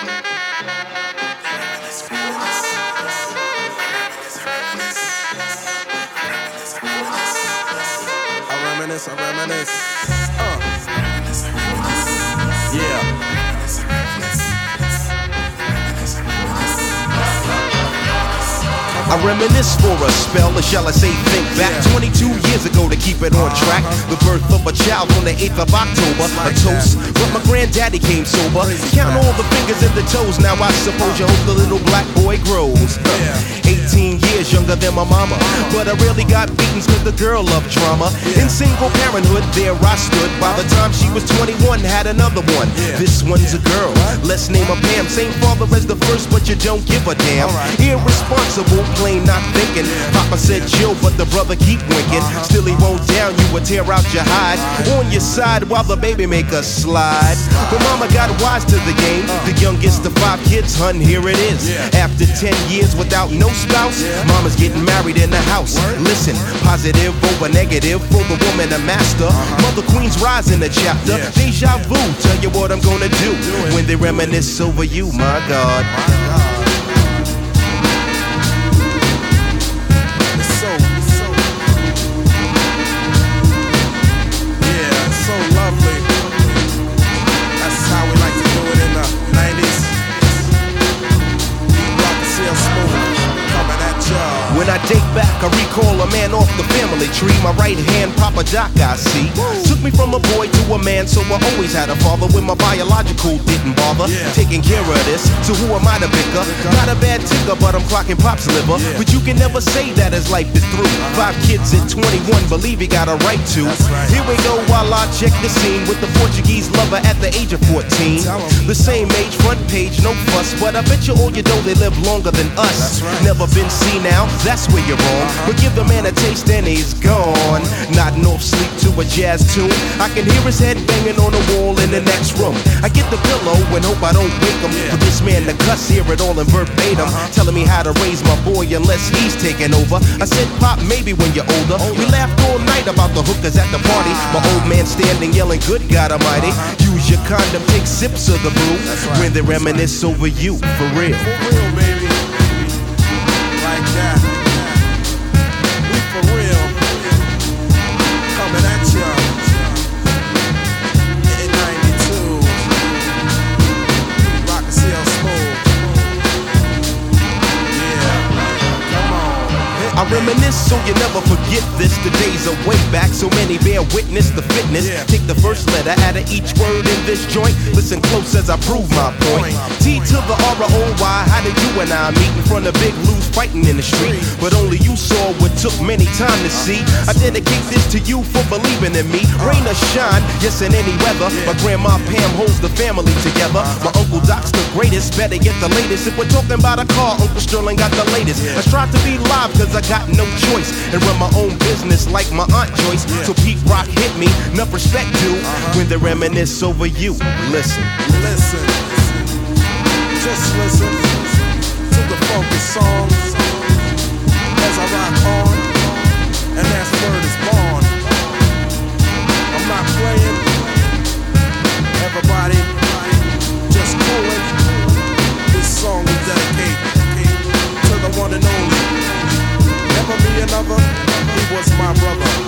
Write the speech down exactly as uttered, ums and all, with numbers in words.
I reminisce, I reminisce. Uh. Yeah. I reminisce for a spell, or shall I say think back twenty-two years ago to keep it on track. The birth of a child on the eighth of October, a toast, but my granddaddy came sober. Count all the fingers and the toes, now I suppose you hope the little black boy grows. eighteen years younger than my mama, but I really got beatings cause the girl loved drama. In single parenthood, there I stood. By the time she was twenty-one, had another one. This one's a girl, let's name her Pam. Same father as the first, but you don't give a damn. Irresponsible, plain not thinking. Papa said chill, but the brother keep winking. Still he won't down you or tear out your hide. On your side while the baby make a slide. But mama got wise to the game. The youngest of five kids, hun, here it is. After ten years without no spouse, mama's getting married in the house. Listen, positive over negative for the woman a master. Mother Queen's rise in the chapter. Deja vu, tell you what I'm gonna do when they reminisce over you, my God. When I date back, I recall a man off the family tree. My right hand, Papa Doc, I see. Took me from a boy to a man, so I always had a father when my biological didn't bother. Taking care of this, so who am I to bicker? Not a bad ticker, but I'm clocking Pop's liver. But you can never say that as life is through. Five kids at twenty-one, believe he got a right to. Here we go while I check the scene with the Portuguese lover at the age of fourteen. The same age, front page, no fuss, but I bet you all you know they live longer than us. Never been seen now, that's where you're wrong. But give the man a taste and he's gone. Nodding off sleep to a jazz tune. I can hear his head banging on the wall in the next room. I get the pillow and hope I don't wake him. For this man to cuss, hear it all in verbatim. Telling me how to raise my boy unless he's taking over. I said, Pop, maybe when you're older. We laughed all night about the hookers at the party. My old man standing yelling, good God Almighty. Use your condom, take sips of the brew. When they reminisce over you, for real. For real, baby. Like that. We for real. Coming at ya. In ninety-two. Rock and C L Smooth. Yeah. Come on. I reminisce so you never forget this. The days are way back, so many bear witness the fitness. Take the first letter out of each word in this joint. Listen close as I prove my point. T to the R O Y, how did you and I meet in front of Big Lou's fighting in the street? But only you saw what took many time to see. I dedicate this to you for believing in me. Rain or shine, yes in any weather. My grandma Pam holds the family together. My Uncle Doc's the greatest, better get the latest. If we're talking about a car, Uncle Sterling got the latest. I strive to be live cause I got no choice and run my own business like my Aunt Joyce. So Pete Rock hit me, enough respect due when they reminisce over you. Listen, listen, just listen to the funky songs as I rock on, and that's word is born. I'm not playing, everybody just coolin'. This song we dedicate to the one and only. Never be another, he was my brother.